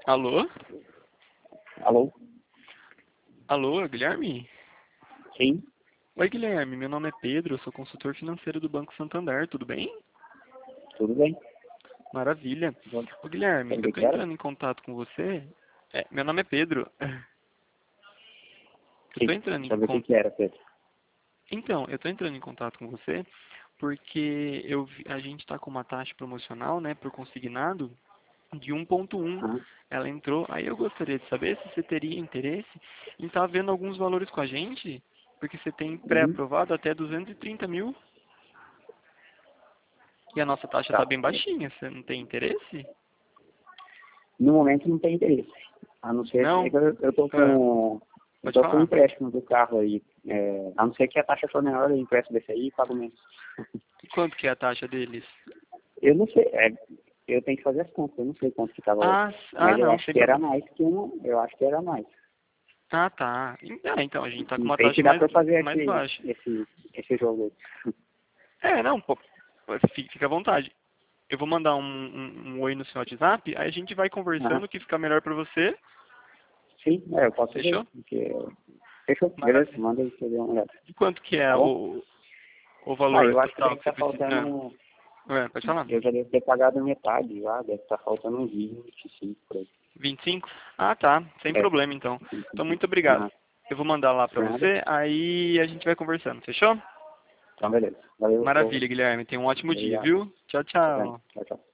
Alô? Alô? Alô, Guilherme? Sim, Oi, Guilherme. Meu nome é Pedro, eu sou consultor financeiro do Banco Santander, tudo bem? tudo bem. Maravilha. Ô, Guilherme, Sabe eu o tô que era? entrando em contato com você. Meu nome é Pedro. Eu tô Sim, entrando em sabe o contato. que era, Pedro? Então, eu tô entrando em contato com você porque a gente está com uma taxa promocional, né, por consignado de 1,1. Ah, Ela entrou, aí eu gostaria de saber se você teria interesse em estar vendo alguns valores com a gente, porque você tem uhum, pré-aprovado até 230 mil e a nossa taxa está tá. bem baixinha. Você não tem interesse? No momento não tem interesse. A não ser que Não? eu tô Ah, com. Eu pode tô com um falar. empréstimo do carro aí. A não ser que a taxa for menor, eu empresto desse aí e pago menos. E quanto que é a taxa deles? Eu não sei, eu tenho que fazer as contas, eu não sei quanto que tava hoje. Mas eu Não, acho sem que era problema. mais que um. Eu acho que era mais. Ah, tá. Então, a gente tá com Não uma sei se taxa dá pra fazer mais baixa. esse jogo aí. Não, pô, fica à vontade. Eu vou mandar um oi no seu WhatsApp, aí a gente vai Aham. conversando o que ficar melhor pra você. Sim, eu posso ver. Fechou? Porque... Fechou, beleza? Maravilha. Manda aí pra eu dar uma olhada. E quanto que é Tá bom? o Ah, valor eu acho que total deve que você estar precisa? faltando. Pode falar. Eu já devo ter pagado metade já, deve estar faltando uns 25 por aí. 25? Ah, tá. Sem É. problema, então. Então, muito obrigado. Aham. Eu vou mandar lá pra Por nada. você, aí a gente vai conversando. Fechou? Então, beleza. Valeu, Maravilha, Guilherme. Tenha um ótimo dia, obrigado. viu? Tchau, Tá bem. tchau. Tchau, tchau.